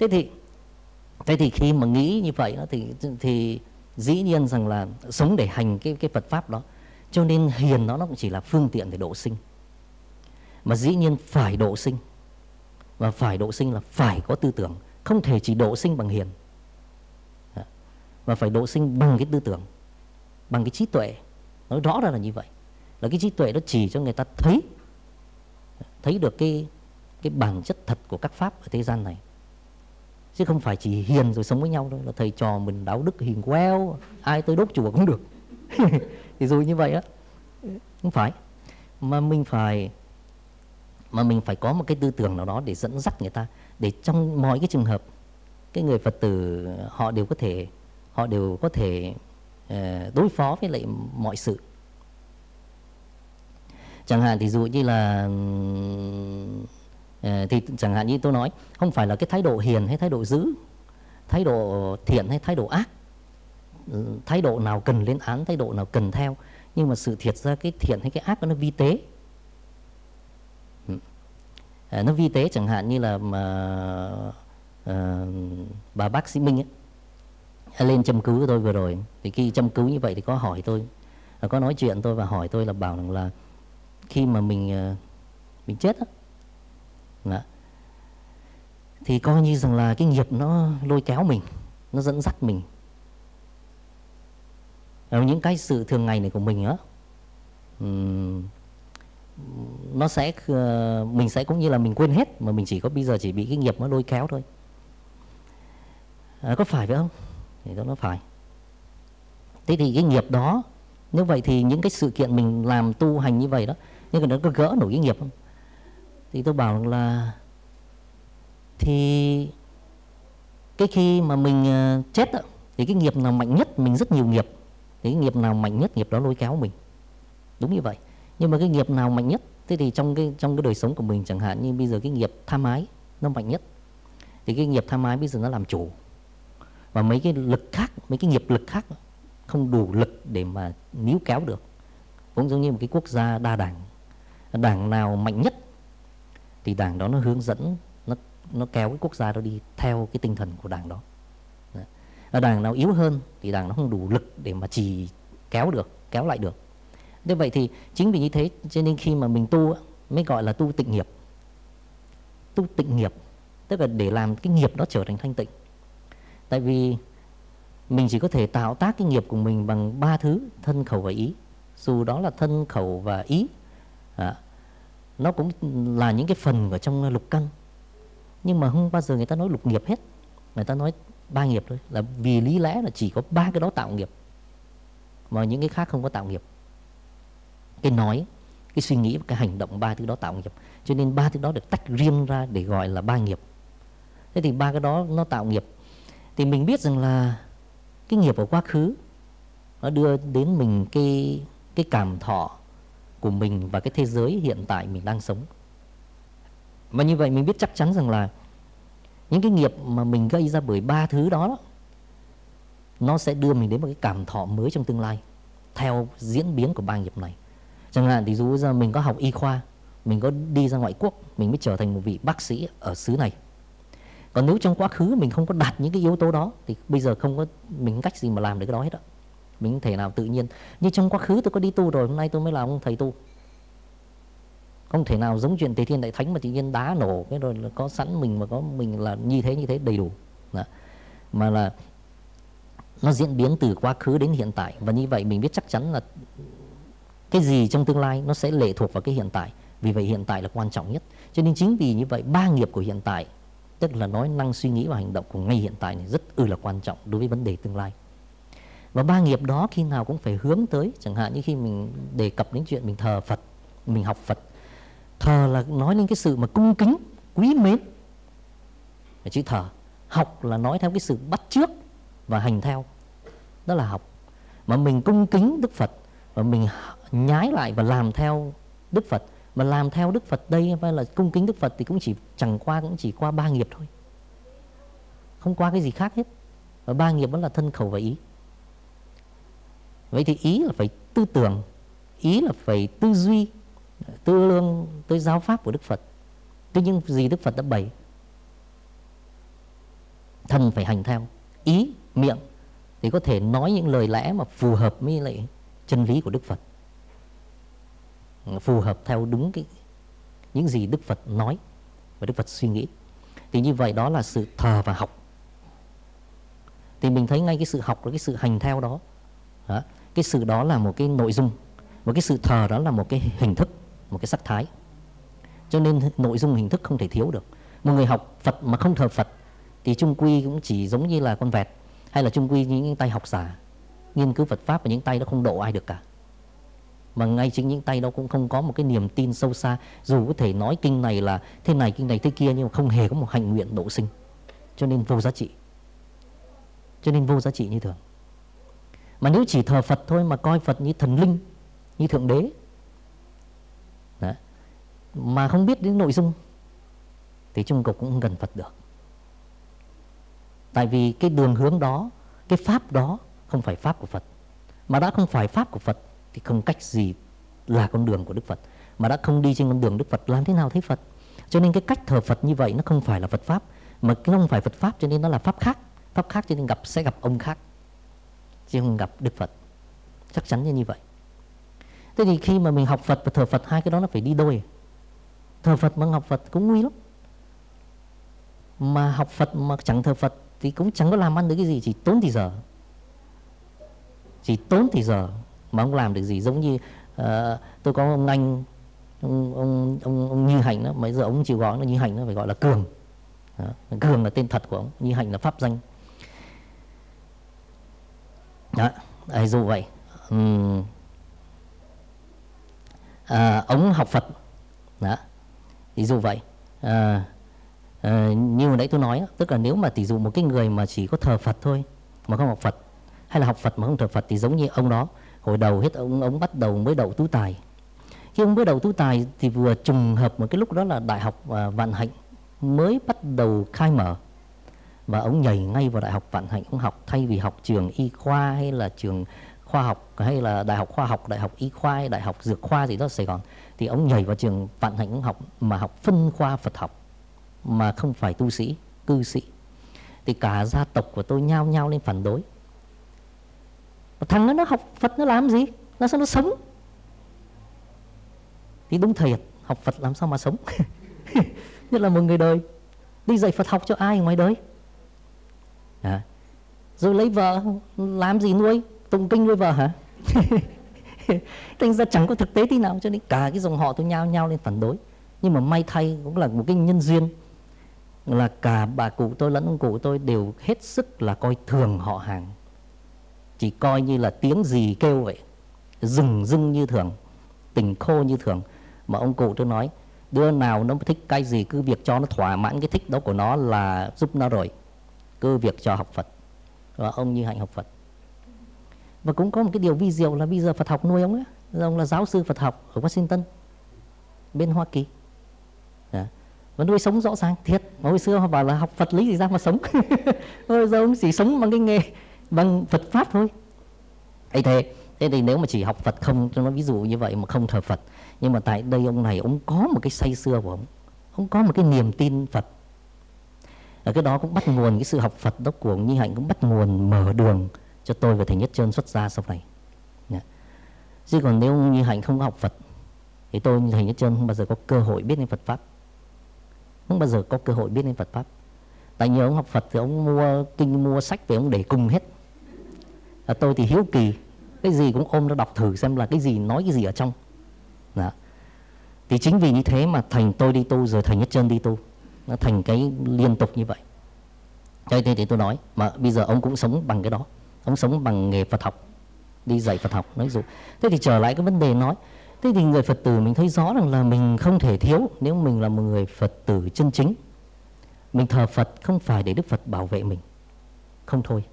Thế thì khi mà nghĩ như vậy đó, thì dĩ nhiên rằng là sống để hành cái Phật pháp đó, cho nên hiền nó cũng chỉ là phương tiện để độ sinh. Mà dĩ nhiên phải độ sinh, và phải độ sinh là phải có tư tưởng, không thể chỉ độ sinh bằng hiền, mà phải độ sinh bằng cái tư tưởng, bằng cái trí tuệ. Nói rõ ra là như vậy, là cái trí tuệ nó chỉ cho người ta thấy được cái bản chất thật của các pháp ở thế gian này, chứ không phải chỉ hiền rồi sống với nhau thôi, là thầy trò mình đạo đức hiền queo, ai tới đốt chùa cũng được. Thì rồi như vậy á, không phải, mà mình phải có một cái tư tưởng nào đó để dẫn dắt người ta, để trong mọi cái trường hợp cái người Phật tử họ đều có thể đối phó với lại mọi sự. Chẳng hạn thì dụ như là thì chẳng hạn như tôi nói, không phải là cái thái độ hiền hay thái độ dữ, thái độ thiện hay thái độ ác, thái độ nào cần lên án, thái độ nào cần theo, nhưng mà sự thiệt ra cái thiện hay cái ác nó vi tế. Nó vi tế, chẳng hạn như là bà bác sĩ Minh ấy, lên châm cứu với tôi vừa rồi, thì khi châm cứu như vậy thì có hỏi tôi, có nói chuyện tôi và hỏi tôi là bảo rằng là khi mà mình chết đó, thì coi như rằng là cái nghiệp nó lôi kéo mình, nó dẫn dắt mình. Những cái sự thường ngày này của mình á, nó sẽ mình sẽ cũng như là mình quên hết, mà mình bây giờ chỉ bị cái nghiệp nó lôi kéo thôi. Có phải vậy không? Thì nó phải. Thế thì cái nghiệp đó, như vậy thì những cái sự kiện mình làm tu hành như vậy đó, nhưng mà nó có gỡ nổi cái nghiệp không? Thì tôi bảo là thì cái khi mà mình chết đó, thì cái nghiệp nào mạnh nhất, mình rất nhiều nghiệp, thì cái nghiệp nào mạnh nhất nghiệp đó lôi kéo mình. Đúng như vậy. Nhưng mà cái nghiệp nào mạnh nhất, thế thì trong cái đời sống của mình, chẳng hạn như bây giờ cái nghiệp tham ái nó mạnh nhất, thì cái nghiệp tham ái bây giờ nó làm chủ, và mấy cái lực khác, mấy cái nghiệp lực khác không đủ lực để mà níu kéo được. Cũng giống như một cái quốc gia đa đảng, đảng nào mạnh nhất thì đảng đó nó hướng dẫn, nó kéo cái quốc gia đó đi theo cái tinh thần của đảng đó. Ở đảng nào yếu hơn thì đảng nó không đủ lực để mà chỉ kéo lại được. Thế vậy thì chính vì như thế cho nên khi mà mình tu mới gọi là tu tịnh nghiệp. Tu tịnh nghiệp tức là để làm cái nghiệp đó trở thành thanh tịnh. Tại vì mình chỉ có thể tạo tác cái nghiệp của mình bằng 3 thứ: thân, khẩu và ý. Dù đó là thân, khẩu và ý, nó cũng là những cái phần ở trong lục căn, nhưng mà không bao giờ người ta nói lục nghiệp hết. Người ta nói 3 nghiệp thôi, là vì lý lẽ là chỉ có 3 cái đó tạo nghiệp, mà những cái khác không có tạo nghiệp. Cái nói, cái suy nghĩ và cái hành động, 3 thứ đó tạo nghiệp. Cho nên 3 thứ đó được tách riêng ra để gọi là 3 nghiệp. Thế thì 3 cái đó nó tạo nghiệp. Thì mình biết rằng là cái nghiệp ở quá khứ nó đưa đến mình cái cảm thọ của mình và cái thế giới hiện tại mình đang sống. Và như vậy mình biết chắc chắn rằng là những cái nghiệp mà mình gây ra bởi 3 thứ đó, nó sẽ đưa mình đến một cái cảm thọ mới trong tương lai theo diễn biến của 3 nghiệp này. Chẳng hạn thì dù ra mình có học y khoa, mình có đi ra ngoại quốc, mình mới trở thành một vị bác sĩ ở xứ này. Còn nếu trong quá khứ mình không có đạt những cái yếu tố đó, thì bây giờ không có mình cách gì mà làm được cái đó hết đó. Mình không thể nào tự nhiên như trong quá khứ tôi có đi tu rồi, hôm nay tôi mới làm ông thầy tu. Không thể nào giống chuyện Tề Thiên Đại Thánh mà tự nhiên đá nổ cái rồi là có sẵn mình, mà có mình là như thế đầy đủ. Đó. Mà là nó diễn biến từ quá khứ đến hiện tại. Và như vậy mình biết chắc chắn là cái gì trong tương lai nó sẽ lệ thuộc vào cái hiện tại. Vì vậy hiện tại là quan trọng nhất. Cho nên chính vì như vậy 3 nghiệp của hiện tại, tức là nói năng, suy nghĩ và hành động của ngay hiện tại này rất là quan trọng đối với vấn đề tương lai. Và 3 nghiệp đó khi nào cũng phải hướng tới, chẳng hạn như khi mình đề cập đến chuyện mình thờ Phật, mình học Phật. Thờ là nói lên cái sự mà cung kính, quý mến, chữ thờ. Học là nói theo cái sự bắt chước và hành theo, đó là học. Mà mình cung kính Đức Phật và mình nhái lại và làm theo Đức Phật. Mà làm theo Đức Phật đây hay là cung kính Đức Phật thì cũng chỉ qua 3 nghiệp thôi, không qua cái gì khác hết. Và 3 nghiệp đó là thân, khẩu và ý. Vậy thì ý là phải tư tưởng, ý là phải tư duy, tư lương tới giáo pháp của Đức Phật, tới những gì Đức Phật đã bày. thân phải hành theo. Ý, miệng thì có thể nói những lời lẽ mà phù hợp với lại chân lý của Đức Phật, phù hợp theo đúng những gì Đức Phật nói và Đức Phật suy nghĩ. Thì như vậy đó là sự thờ và học. Thì mình thấy ngay cái sự học và cái sự hành theo đó, cái sự đó là một cái nội dung, và cái sự thờ đó là một cái hình thức, một cái sắc thái. Cho nên nội dung hình thức không thể thiếu được. Một người học Phật mà không thờ Phật thì chung quy cũng chỉ giống như là con vẹt, hay là chung quy những tay học giả nghiên cứu Phật Pháp, và những tay đó không độ ai được cả. Mà ngay chính những tay đó cũng không có một cái niềm tin sâu xa. Dù có thể nói kinh này là thế này, kinh này thế kia, nhưng mà không hề có một hạnh nguyện độ sinh. Cho nên vô giá trị. Cho nên vô giá trị như thường. Mà nếu chỉ thờ Phật thôi, mà coi Phật như thần linh, như Thượng Đế đó, mà không biết đến nội dung, thì chung cuộc cũng không gần Phật được. Tại vì cái đường hướng đó, cái pháp đó không phải pháp của Phật. Mà đã không phải pháp của Phật thì không cách gì là con đường của Đức Phật. Mà đã không đi trên con đường Đức Phật, làm thế nào thấy Phật? Cho nên cái cách thờ Phật như vậy nó không phải là Phật Pháp. Mà nó không phải Phật Pháp cho nên nó là Pháp khác. Pháp khác cho nên sẽ gặp ông khác, chứ không gặp Đức Phật. Chắc chắn như vậy. Thế thì khi mà mình học Phật và thờ Phật, hai cái đó nó phải đi đôi. Thờ Phật mà học Phật cũng nguy lắm. Mà học Phật mà chẳng thờ Phật thì cũng chẳng có làm ăn được cái gì, chỉ tốn thì giờ. Chỉ tốn thì giờ mà không làm được gì. Giống như tôi có ông anh, ông Như Hạnh đó, bây giờ ông chịu gọi nó Như Hạnh, nó phải gọi là Cường. Cường là tên thật của ông, Như Hạnh là pháp danh. Đó, dù vậy ông học Phật đó, thì dù vậy như hồi nãy tôi nói, tức là nếu mà tỷ dụ một cái người mà chỉ có thờ Phật thôi mà không học Phật, hay là học Phật mà không thờ Phật, thì giống như ông đó hồi đầu hết ông bắt đầu mới đậu tú tài. Khi ông mới đậu tú tài thì vừa trùng hợp một cái lúc đó là Đại học Vạn Hạnh mới bắt đầu khai mở, và ông nhảy ngay vào Đại học Vạn Hạnh. Ông học, thay vì học trường y khoa hay là trường khoa học, hay là đại học khoa học, đại học y khoa hay đại học dược khoa gì đó ở Sài Gòn, thì ông nhảy vào trường Vạn Hạnh. Ông học mà học phân khoa Phật học, mà không phải tu sĩ, cư sĩ. Thì cả gia tộc của tôi nhao nhao lên phản đối. Thằng nó học Phật nó làm gì, nó sao nó sống? Thì đúng thiệt, học Phật làm sao mà sống? Nhất là một người đời đi dạy Phật học cho ai ngoài đời? Rồi lấy vợ làm gì nuôi? Tụng kinh nuôi vợ hả? Thành ra chẳng có thực tế tí nào. Cho nên cả cái dòng họ tôi nhao nhao lên phản đối. Nhưng mà may thay cũng là một cái nhân duyên, là cả bà cụ tôi lẫn ông cụ tôi đều hết sức là coi thường họ hàng. Chỉ coi như là tiếng gì kêu vậy, rừng rưng như thường, tình khô như thường. Mà ông cụ tôi nói, đứa nào nó thích cái gì cứ việc cho nó thỏa mãn cái thích đó của nó là giúp nó rồi, cứ việc cho học Phật. Và ông Như Hạnh học Phật. Và cũng có một cái điều vi diệu là bây giờ Phật học nuôi ông ấy. Ông là giáo sư Phật học ở Washington, bên Hoa Kỳ. Và nuôi sống rõ ràng thiệt. Mà hồi xưa họ bảo là học Phật lý gì ra mà sống. Bây giờ ông chỉ sống bằng cái nghề, bằng Phật Pháp thôi. Thế thì nếu mà chỉ học Phật không, tôi nói ví dụ như vậy, mà không thờ Phật, nhưng mà tại đây ông này ông có một cái say sưa của ông có một cái niềm tin Phật. Ở cái đó cũng bắt nguồn, cái sự học Phật đó của ông Như Hạnh cũng bắt nguồn mở đường cho tôi và thầy Nhất Trơn xuất gia sau này. Chứ còn nếu Như Hạnh không có học Phật thì tôi như thầy Nhất Trơn không bao giờ có cơ hội biết đến Phật Pháp, không bao giờ có cơ hội biết đến Phật Pháp. Tại nhờ ông học Phật thì ông mua kinh mua sách về ông để cùng hết. Tôi thì hiếu kỳ, cái gì cũng ôm nó đọc thử xem là cái gì, nói cái gì ở trong đó. Thì chính vì như thế mà thành tôi đi tu rồi thầy Nhất Trơn đi tu, nó thành cái liên tục như vậy. Cho nên thì tôi nói, mà bây giờ ông cũng sống bằng cái đó, ông sống bằng nghề Phật học, đi dạy Phật học, nói dụ. Thế thì trở lại cái vấn đề nói, thế thì người Phật tử mình thấy rõ rằng là mình không thể thiếu, nếu mình là một người Phật tử chân chính. Mình thờ Phật không phải để Đức Phật bảo vệ mình, không thôi.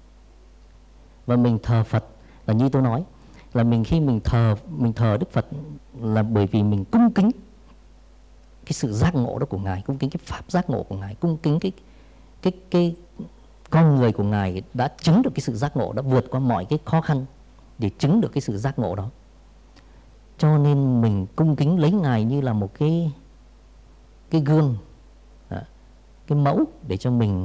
Và mình thờ Phật là như tôi nói, là khi mình thờ Đức Phật là bởi vì mình cung kính cái sự giác ngộ đó của Ngài, cung kính cái pháp giác ngộ của Ngài, cung kính cái con người của Ngài đã chứng được cái sự giác ngộ, đã vượt qua mọi cái khó khăn để chứng được cái sự giác ngộ đó. Cho nên mình cung kính lấy Ngài như là một cái gương, cái mẫu để cho mình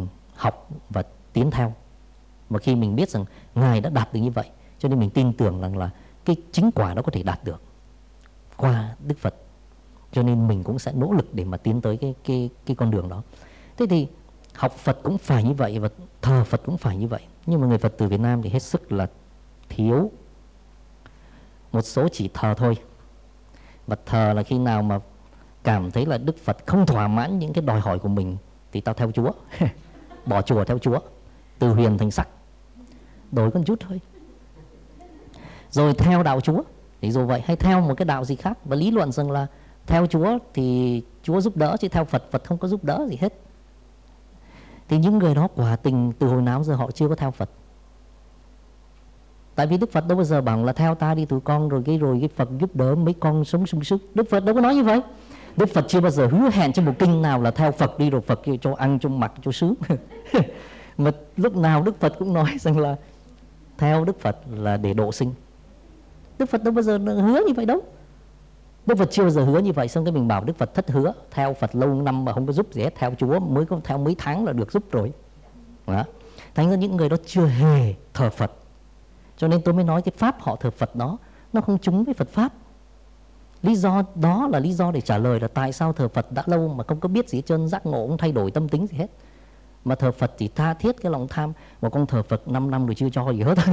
học và tiến theo. Và khi mình biết rằng Ngài đã đạt được như vậy, cho nên mình tin tưởng rằng là cái chính quả đó có thể đạt được qua Đức Phật. Cho nên mình cũng sẽ nỗ lực để mà tiến tới cái con đường đó. Thế thì học Phật cũng phải như vậy và thờ Phật cũng phải như vậy. Nhưng mà người Phật tử Việt Nam thì hết sức là thiếu. Một số chỉ thờ thôi. Và thờ là khi nào mà cảm thấy là Đức Phật không thỏa mãn những cái đòi hỏi của mình thì tao theo Chúa. Bỏ chùa theo Chúa, từ huyền thành sắc, đổi con chút thôi. Rồi theo đạo Chúa thì dù vậy, hay theo một cái đạo gì khác và lý luận rằng là theo Chúa thì Chúa giúp đỡ, chứ theo Phật, Phật không có giúp đỡ gì hết. Thì những người đó quả tình từ hồi nào giờ họ chưa có theo Phật. Tại vì Đức Phật đâu bao giờ bảo là theo ta đi tụi con, rồi cái Phật giúp đỡ mấy con sống sung sức. Đức Phật đâu có nói như vậy. Đức Phật chưa bao giờ hứa hẹn trong một kinh nào là theo Phật đi rồi Phật cho ăn, cho mặc, cho sướng. Mà lúc nào Đức Phật cũng nói rằng là theo Đức Phật là để độ sinh. Đức Phật đâu bao giờ hứa như vậy đâu. Đức Phật chưa bao giờ hứa như vậy. Xong cái mình bảo Đức Phật thất hứa, theo Phật lâu năm mà không có giúp gì hết, theo Chúa mới có theo mấy tháng là được giúp rồi. Đó. Thành ra những người đó chưa hề thờ Phật. Cho nên tôi mới nói cái pháp họ thờ Phật đó nó không trúng với Phật pháp. Lý do đó là lý do để trả lời là tại sao thờ Phật đã lâu mà không có biết gì hết trơn, giác ngộ, không thay đổi tâm tính gì hết. Mà thờ Phật chỉ tha thiết cái lòng tham. Một con thờ Phật 5 năm rồi chưa cho gì hết.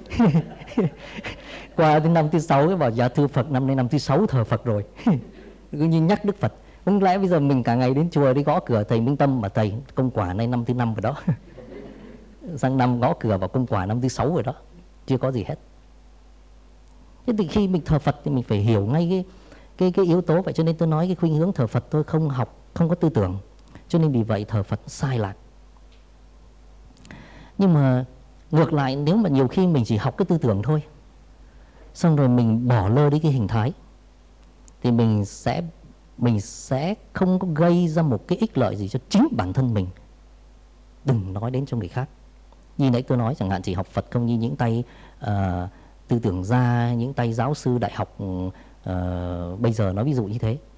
Qua đến năm thứ 6 cái bảo dạ thưa Phật, năm nay năm thứ 6 thờ Phật rồi. Cứ như nhắc Đức Phật. Không lẽ bây giờ mình cả ngày đến chùa đi gõ cửa thầy Minh Tâm mà thầy công quả nay năm thứ 5 rồi đó. Sang năm gõ cửa vào công quả năm thứ 6 rồi đó. Chưa có gì hết. Thế thì khi mình thờ Phật thì mình phải hiểu ngay cái yếu tố. Vậy cho nên tôi nói cái khuynh hướng thờ Phật tôi không học, không có tư tưởng. Cho nên vì vậy thờ Phật sai lạc. Nhưng mà ngược lại, nếu mà nhiều khi mình chỉ học cái tư tưởng thôi, xong rồi mình bỏ lơ đi cái hình thái, thì mình sẽ không có gây ra một cái ích lợi gì cho chính bản thân mình, đừng nói đến cho người khác. Như nãy tôi nói chẳng hạn, chỉ học Phật không, như những tay tư tưởng gia, những tay giáo sư đại học bây giờ nói ví dụ như thế.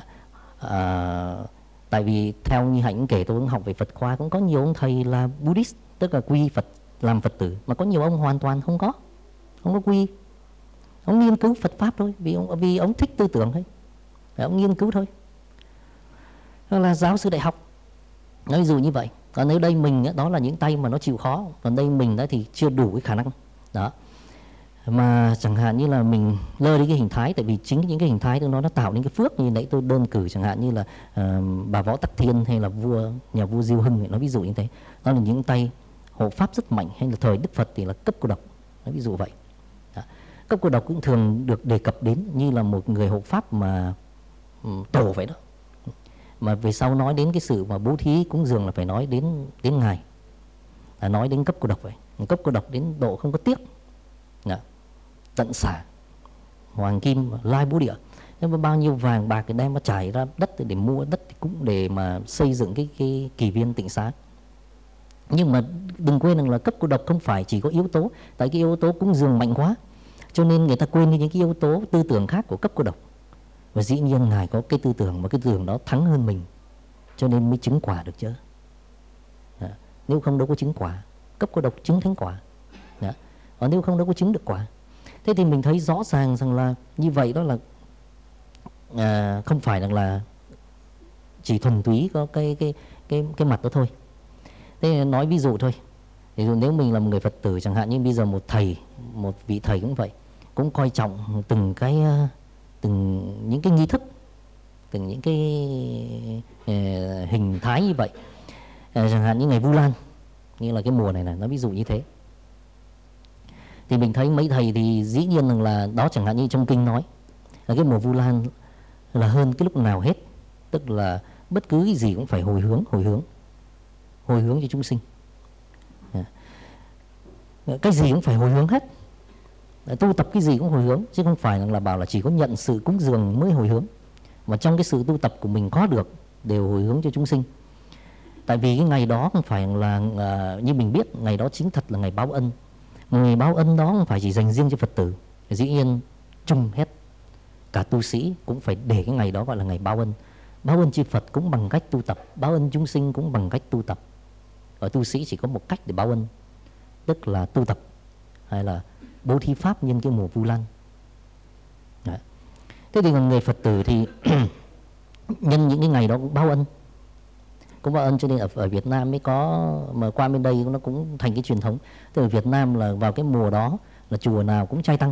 Tại vì theo như Hạnh kể, tôi cũng học về Phật khoa, cũng có nhiều ông thầy là Buddhist, tức là quy Phật làm Phật tử, mà có nhiều ông hoàn toàn không có quy. Ông nghiên cứu Phật pháp thôi, vì ông thích tư tưởng thôi, ông nghiên cứu thôi. Đó là giáo sư đại học, nói ví dụ như vậy. Còn nếu đây mình đó là những tay mà nó chịu khó, còn đây mình đó thì chưa đủ cái khả năng đó. Mà chẳng hạn như là mình lơ đi cái hình thái, tại vì chính những cái hình thái đó nó tạo nên cái phước. Như nãy tôi đơn cử chẳng hạn như là bà Võ Tắc Thiên hay là nhà vua Diêu Hưng, nói ví dụ như thế. Đó là những tay hộ pháp rất mạnh, hay là thời Đức Phật thì là cấp cô độc, nói ví dụ vậy đó. Cấp cô độc cũng thường được đề cập đến như là một người hộ pháp mà tổ vậy đó. Mà về sau nói đến cái sự mà bố thí cúng dường là phải nói đến ngài, là nói đến cấp cô độc vậy. Cấp cô độc đến độ không có tiếc đó. Tận xả hoàng kim lai bố địa, nhưng mà bao nhiêu vàng bạc thì đem mà trải ra đất để mua đất cũng để mà xây dựng cái kỳ viên tịnh xá. Nhưng mà đừng quên rằng là cấp cô độc không phải chỉ có yếu tố, tại cái yếu tố cúng dường mạnh quá cho nên người ta quên đi những cái yếu tố tư tưởng khác của cấp cô độc. Và dĩ nhiên ngài có cái tư tưởng mà cái tư tưởng đó thắng hơn mình, cho nên mới chứng quả được chứ. Nếu không đâu có chứng quả. Cấp cô độc chứng thánh quả. Còn nếu không đâu có chứng được quả. Thế thì mình thấy rõ ràng rằng là như vậy đó là không phải rằng là chỉ thuần túy có cái mặt đó thôi. Thế nói ví dụ thôi. Ví dụ nếu mình là một người Phật tử chẳng hạn như bây giờ một vị thầy cũng vậy, cũng coi trọng từng những cái nghi thức, từng những cái hình thái như vậy. Chẳng hạn như ngày Vu Lan, như là cái mùa này nó ví dụ như thế. Thì mình thấy mấy thầy thì dĩ nhiên rằng là đó, chẳng hạn như trong kinh nói là cái mùa Vu Lan là hơn cái lúc nào hết. Tức là bất cứ cái gì cũng phải hồi hướng cho chúng sinh. Cái gì cũng phải hồi hướng hết. Tu tập cái gì cũng hồi hướng, chứ không phải là bảo là chỉ có nhận sự cúng dường mới hồi hướng. Mà trong cái sự tu tập của mình có được đều hồi hướng cho chúng sinh. Tại vì cái ngày đó không phải là như mình biết, ngày đó chính thật là ngày báo ân. Ngày báo ân đó không phải chỉ dành riêng cho Phật tử, dĩ nhiên chung hết. Cả tu sĩ cũng phải để cái ngày đó gọi là ngày báo ân. Báo ân chư Phật cũng bằng cách tu tập, báo ân chúng sinh cũng bằng cách tu tập. Và tu sĩ chỉ có một cách để báo ân, tức là tu tập hay là bố thí pháp nhân cái mùa Vu Lan. Đấy. Thế thì còn người Phật tử thì nhân những cái ngày đó cũng báo ân, cho nên ở Việt Nam mới có, mà qua bên đây nó cũng thành cái truyền thống. Tức là Việt Nam là vào cái mùa đó là chùa nào cũng trai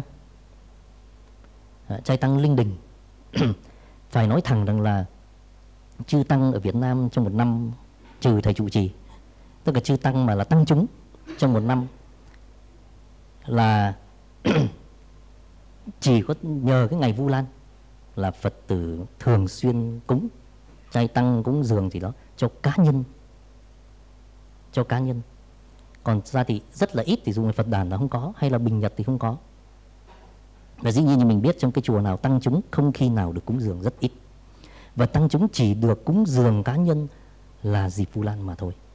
tăng linh đình. Phải nói thẳng rằng là chư tăng ở Việt Nam trong một năm, trừ thầy trụ trì, tức là chư tăng mà là tăng chúng trong một năm là chỉ có nhờ cái ngày Vu Lan là Phật tử thường xuyên cúng, trai tăng cúng dường gì đó cho cá nhân. Còn ra thì rất là ít, thì dùng Phật đàn là không có, hay là bình nhật thì không có. Và dĩ nhiên như mình biết trong cái chùa nào tăng chúng không khi nào được cúng dường, rất ít. Và tăng chúng chỉ được cúng dường cá nhân là dịp Vu Lan mà thôi.